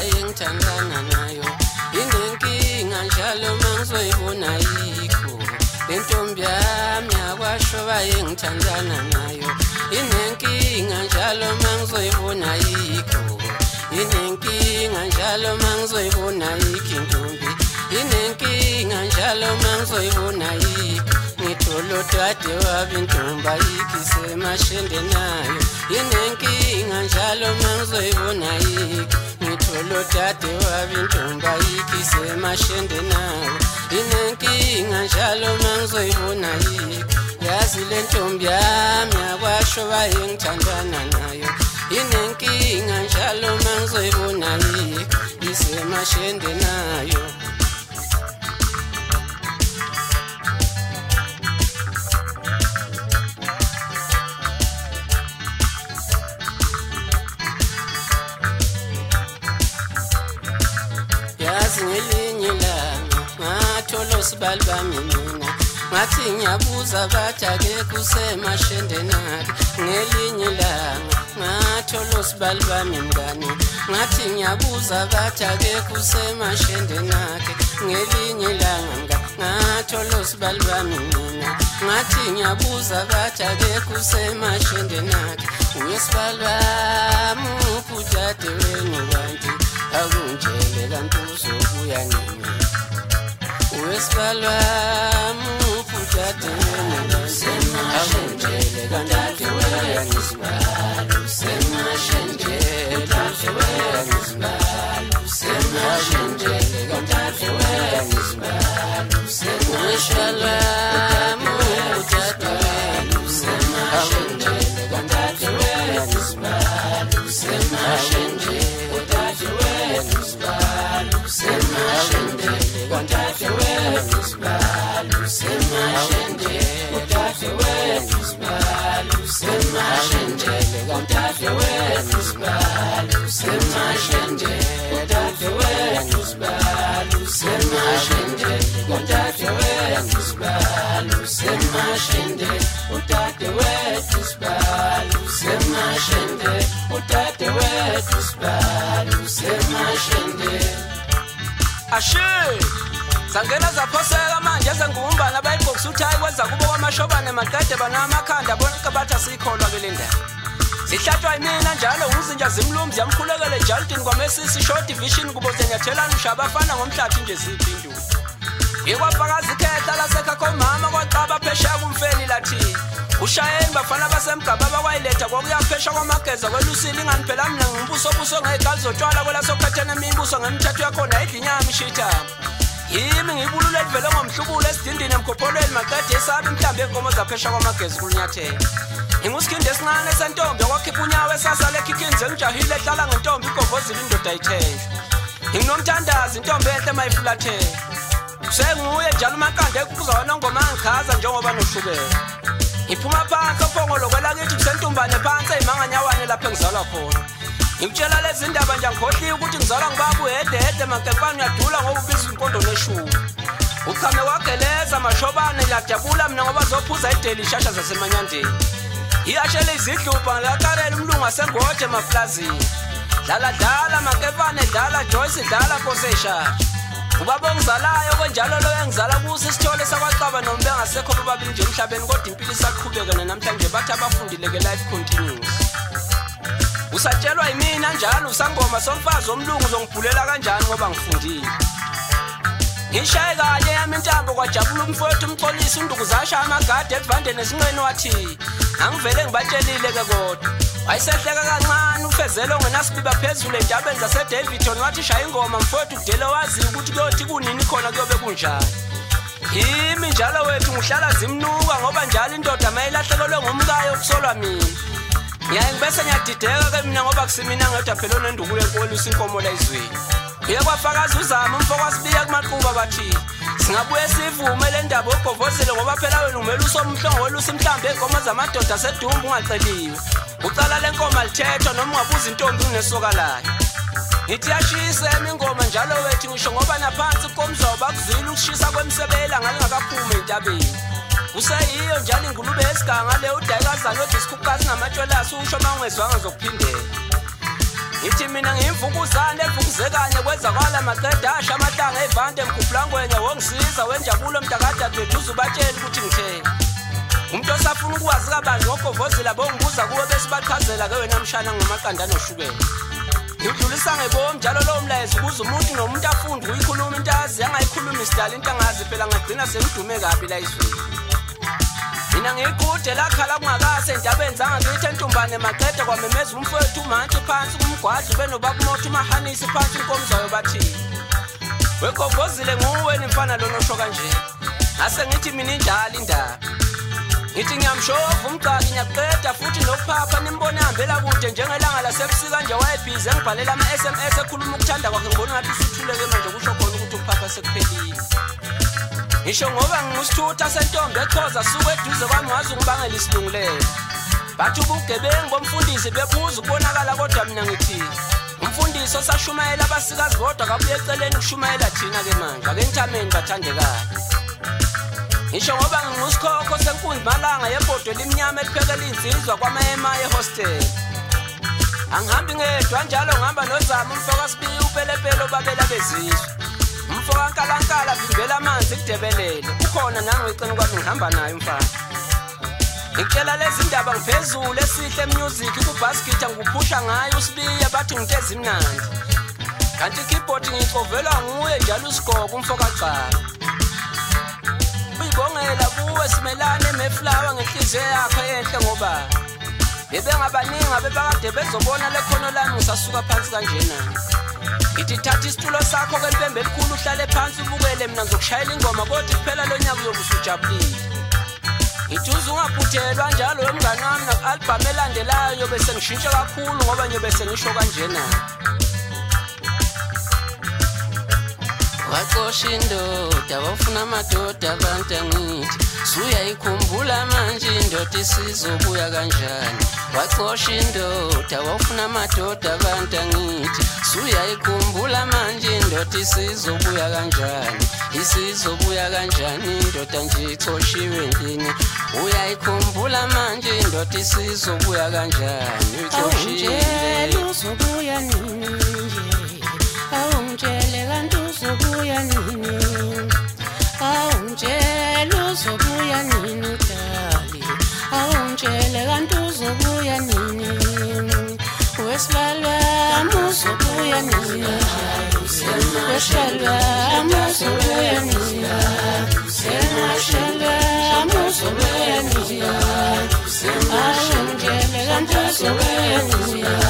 engithandana nayo inenkinga njalo mangizoyibona yikho lentombi yami yakwashoba engithandana nayo inenkinga njalo mangizoyibona yikho inenkinga njalo mangizoyibona yikho intombi inenkinga njalo mangizoyibona yikho ngitholo dade wabi intombi ayikise mashende nayo inenkinga njalo mangizoyibona yikho ngitholo dade wabi intombi ayikise mashende nayo inenkinga njalo mangizoyibona yikho yazi le ntombi yami yakwashoba engithandana nayo inenkinga njalo mangizoyibona yikho isemashende nayo ngelinye langa ngathola usibali bami mina ngathi ngiyabuza bathi akekho usemashende nakhe ngelinye langa ngathola usibali bami mngani ngathi ngiyabuza bathi akekho usemashende nakhe ngelinye langa ngathola usibali bami mina ngathi ngiyabuza bathi akekho usemashende nakhe uyesibali wami upudade wenu bantu akunjele kanti uzobuya nini wesibali wami upudade wenu akunjele kanti uzobuya nini usemashendele uzobuya nini usemashendele kanti uzobuya nini wesibali wami upudade wenu akunjele kanti uzobuya nini usemashendele Kontate wenu sibalo semashende kontate wenu sibalo semashende kontate wenu sibalo semashende kontate wenu sibalo semashende kontate wenu sibalo semashende kontate wenu sibalo semashende kontate wenu sibalo semashende Ashe Sangena zaphoseka manje sengumbana bayibhokisa uthayi kwenza kubo kwamashobane maqede banamakhanda bonke batha sikholwa belinda Sihlathwa yimina njalo uzinja zimlumzi yamkhulekele Jaltin kwamesisi short division kubo zenyathela ushaba afana ngomhlathi nje siphindu Yikwafakaza ikhetha lasekha komama kwaqaba phesheya kumfeni lathi Ushayeni bafana basemgaba bakwayiletha kokuyaphesha kwamageza kwelusini ingani phela mina ngimbuso buso ngegazi zotshwala kwela sokhethene imimbuso ngemithetho yakhona idlinyama ishitha Yimi ngibulule livele ngomhlubulo esidindini emkhopholweni maqede esabi mhlambe enkomo zaphesha kwamagezi kulunyathela Ingusikhinde esincane sentombi okwakhipha unyawo esasale ekhikinze ngijahile ehlala ngentombi igovozile indoda ayithenje Nginomthandazi intombi enhle mayifulathela Senguye njalo maqande ekuzona ngoma ngikhaza njengoba noshukela Iphuma phansi ophongolo kwelakithi kusentumbane phansi ezimanganyawane lapha engizalwa khona Ngikutshela lezi ndaba nje ngikhohliwe ukuthi ngizalwa ngibaba uhedehede makempani uyadula ngoba ubiza impondo neshumi Ukhame wageleza mashobane yajabula mina ngoba zophuza ideli ishasha zasemanyandeni Iyashela izidlupha ngakakarela umlungu asengoje emaplazini Dala makempani dala Joyce dala Kosesha Ubaba ongizalayo konjalo lo engizala kuso isithole sakwaqaba nombe ngasekho bobabili nje emhlabeni kodwa impilo isaqhubeka namhlanje bathi abafundile ke life continues Usatshelwa yimina njalo usangoma somfazi omlungu uzongibhulela kanjani ngoba ngifundile Ngishaye kanye yami intambo kwajabula umfowethu umxolisi unduku zasha amagade evande nesinqeni wathi angivele ngibatshelile ke kodwa wayisehleka kancane ufezelo ngenasibiba phezulu entabeni zaseDavidton wathi shaya ingoma mfowethu kudele wazi ukuthi kuyothi kunini khona kuyobe kunjani Yimi njalo wethu ngihlala zimnuka ngoba njalo indoda mayilahlekelwe ngomkayo okusolwa mina Ngiyangibese ngiyadideka ke mina ngoba kusimina ngedwa phela onenduku yenkolisa inkomo la izweni Uyakwafakaza uzama umfokwasibiya kumaquba bathi singabuye sivume le ndaba ogovozile ngoba phela wena umela usomhlongo welusi mhlambe enkomo zamadoda sedumbu ungaceliwe Ucala lenkomo alithethwa noma ungabuza intombi unesoka layo Ngithi yashisa ingoma njalo wethu ngisho ngoba naphansi komzoba kuzila ukushisa kwemsebela ngakakaphuma entabeni Useyiyo njalo ingulube esiganga le udayikazana othi isikhukazi namatshwelasi usho mangezwanga zokuphindela Ngithi mina ngimvukuzane evukuzekanye kwezakala maqeda asha amatanga evande emkhuflangwenya wongisiza wenjabulo mntakada dwethu uzubatshela ukuthi ngithe umuntu osafuna ukwazi kabanzi ngogovozela bongibuza kuwe bese bachazela ke wena mshana ngamaqanda noshukela ngidlulisa ngebomu njalo lo mlayezo kuze umuntu nomuntu afunde ukuyikhuluma into azi yangayikhuluma isidala into angazi phela ngagcina sengidume kabi la izweni mina ngikude lakhala kungakase indabeni zangakithi entumbane maqeda kwamemeza umfowethu umanthi phansi kumgwadla benobaba umoto umahanisi phansi inkomzayo bathi wegovozile nguwe nimfana lo nosho kanje ngase ngithi mina indala indaba ngithi ngiyamshova umqaki ngiyaqeda futhi nokuphapha nimbone hambela kude njengelanga lasebusika nje wayebhizi engibhalela ama-SMS ekhuluma ukuthanda kwakhe ngibona ngathi usuthuleke manje kusho khona ukuthi ukuphapha sekuphelile ngisho ngoba ngingusithutha sentombi echoza suku eduze kwami wazi ungibangela isilungulela bathi ubugebengu bomfundisi bebuza ukubonakala kodwa mina ngithi umfundisi osashumayela abasikazi kodwa kabuye eceleni ukushumayela thina-ke manje ake ngithameni bathandekayo ngisho ngoba ngingusikhokho senkundla malanga yebhodwe elimnyama eliphekela insizwa kwama-ema ehostel angihambi ngedwa njalo ngihamba nozama umfoka sibiyi upelepele obabela bezizwe umfoka nkalankala vimbela amanzi kudebelele ukhona nangicina kwami ngihamba naye umfana ngikutshela lezi ndaba ngiphezulu esihle music kubhaskitha ngikuphusha ngayo usibiya bathi ngiteza imnandi kanti ikeyboard ngixovelwa nguye njalo usigogo umfoka cala uyibongela kuwe simelane emeflawa ngenhliziyo yakho enhle ngoba bebengabaningi abebakade bezobona lekhono lami ngisasuka phansi kanjena ngithi thatha isitulo sakho kwempembe elikhulu uhlale phansi ubukele mina ngizokushayela ingoma kodwa kuphela lo nyaka uyobe usujabulile ngithi uzungaphuthelwa njalo wemngane wami naku-albhamu elandelayo yobe sengishintshe kakhulu ngoba nyobe sengisho kanjena waxosha indoda wafuna amadoda abantu angithi suyayikhumbula manje indoda isizobuya kanjani waxosha indoda wafuna amadoda abantu angithi suyayikhumbula manje indoda isizobuya kanjani isizobuya kanjani indoda nje ixoshiwe ndini uyayikhumbula manje indoda isizobuya kanjani ixoshiwe uzobuya nini nje awungitshele kanti uzobuya nini awungitshele uzobuya nini dali awungitshele kanti uzobuya nini wesibalwa uzobuya nini wesibalwa uzobuya nini wesibalwa uzobuya nini awungitshele kanti uzobuya nini